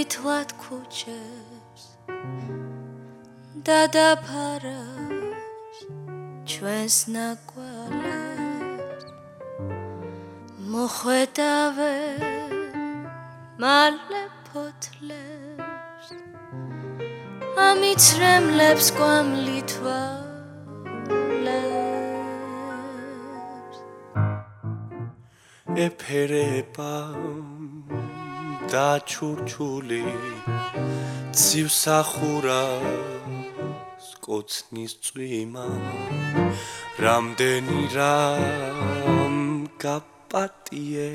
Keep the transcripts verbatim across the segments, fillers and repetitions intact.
მითვლად ქუჩებს და დაფარავს ჩვენს ნაკვალებს მოხვედავე მალე ფოთლებს ამით რემლებს კვამლითვალებს ეფერება და ჩურჩული ცივსახურას კოცნის წვიმა რამდენი რამ გაპატიე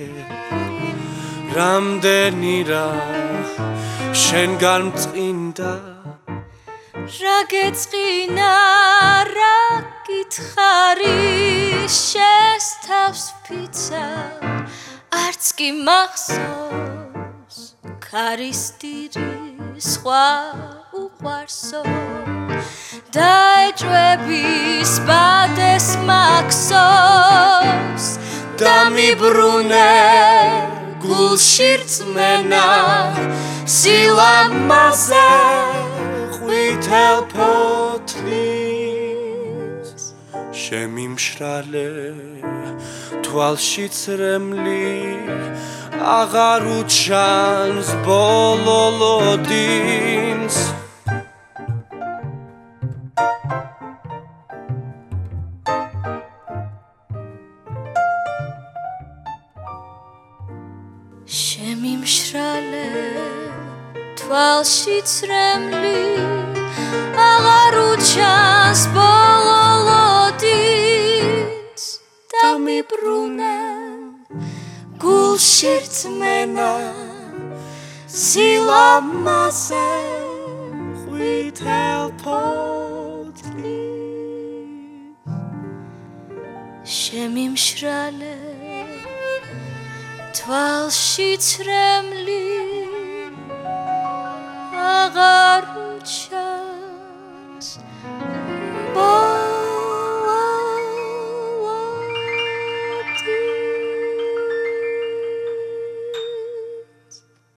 რამდენი რა შენგან მწყინდა რა გეწყინა რა გითხარი შესთავს ფიცა არც კი მახსოვს ქარისტირი სხვა უყვარსო დაეჭვების ბადეს მაქსოს და მიბრუნე გულში რწმენა სილამაზე ყვითელ ფოთლის შემიმშრალე თვალში ცრემლი აღარ უჩანს ბოლოლოდინს შემიმშრალე თვალში ცრემლი აღარ უჩანს ბოლოლოდინს და მიბრუნე გულში რწმენა სილამაზე ყვითელ ფოთლის შემიმშრალე თვალში ცრემლი აღარ